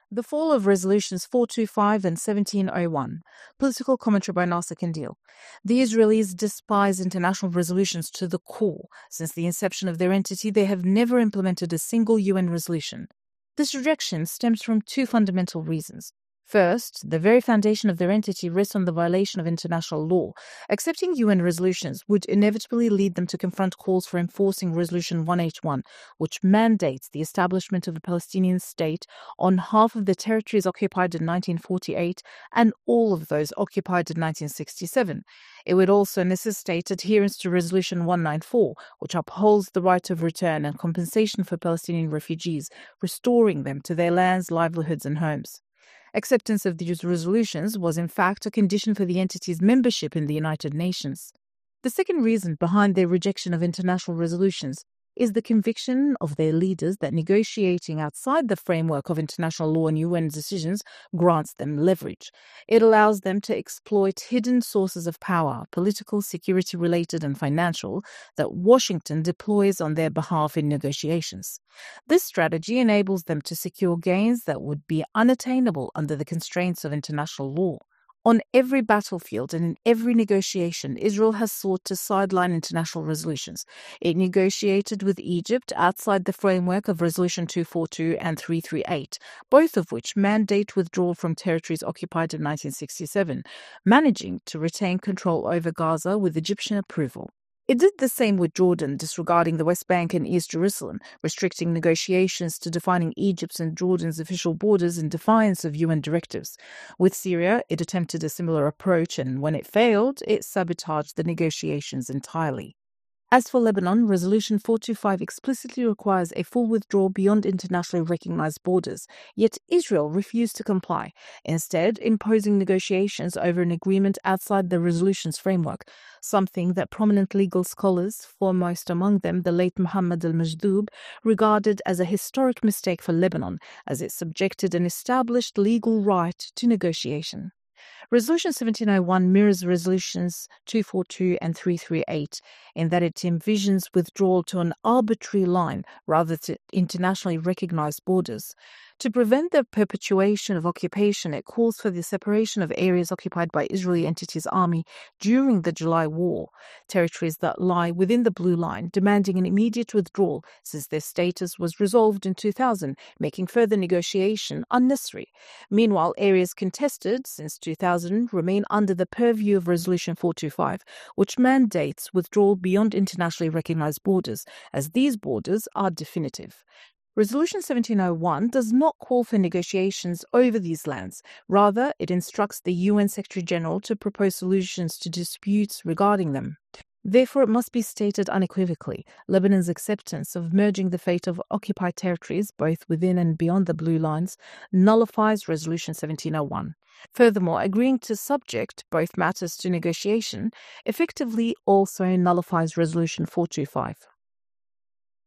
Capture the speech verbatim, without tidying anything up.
The Fall of Resolutions four twenty-five and seventeen oh one. Political commentary by Nasser Kandil. The Israelis despise international resolutions to the core. Since the inception of their entity, they have never implemented a single U N resolution. This rejection stems from two fundamental reasons. First, the very foundation of their entity rests on the violation of international law. Accepting U N resolutions would inevitably lead them to confront calls for enforcing Resolution one eighty-one, which mandates the establishment of a Palestinian state on half of the territories occupied in nineteen forty-eight and all of those occupied in nineteen sixty-seven. It would also necessitate adherence to Resolution one ninety-four, which upholds the right of return and compensation for Palestinian refugees, restoring them to their lands, livelihoods, and homes. Acceptance of these resolutions was in fact a condition for the entity's membership in the United Nations. The second reason behind their rejection of international resolutions is the conviction of their leaders that negotiating outside the framework of international law and U N decisions grants them leverage. It allows them to exploit hidden sources of power, political, security-related, and financial, that Washington deploys on their behalf in negotiations. This strategy enables them to secure gains that would be unattainable under the constraints of international law. On every battlefield and in every negotiation, Israel has sought to sideline international resolutions. It negotiated with Egypt outside the framework of Resolution two forty-two and three thirty-eight, both of which mandate withdrawal from territories occupied in nineteen sixty-seven, managing to retain control over Gaza with Egyptian approval. It did the same with Jordan, disregarding the West Bank and East Jerusalem, restricting negotiations to defining Egypt's and Jordan's official borders in defiance of U N directives. With Syria, it attempted a similar approach, and when it failed, it sabotaged the negotiations entirely. As for Lebanon, Resolution four twenty-five explicitly requires a full withdrawal beyond internationally recognized borders, yet Israel refused to comply, instead imposing negotiations over an agreement outside the resolution's framework, something that prominent legal scholars, foremost among them the late Muhammad al-Majdoub, regarded as a historic mistake for Lebanon, as it subjected an established legal right to negotiation. Resolution seventeen oh one mirrors Resolutions two forty-two and three thirty-eight in that it envisions withdrawal to an arbitrary line rather than internationally recognized borders. To prevent the perpetuation of occupation, it calls for the separation of areas occupied by Israeli entities' army during the July War, territories that lie within the Blue Line, demanding an immediate withdrawal since their status was resolved in two thousand, making further negotiation unnecessary. Meanwhile, areas contested since two thousand remain under the purview of Resolution four twenty-five, which mandates withdrawal beyond internationally recognized borders, as these borders are definitive. Resolution seventeen oh one does not call for negotiations over these lands. Rather, it instructs the U N Secretary-General to propose solutions to disputes regarding them. Therefore, it must be stated unequivocally, Lebanon's acceptance of merging the fate of occupied territories, both within and beyond the Blue Lines, nullifies Resolution seventeen oh one. Furthermore, agreeing to subject both matters to negotiation effectively also nullifies Resolution four twenty-five.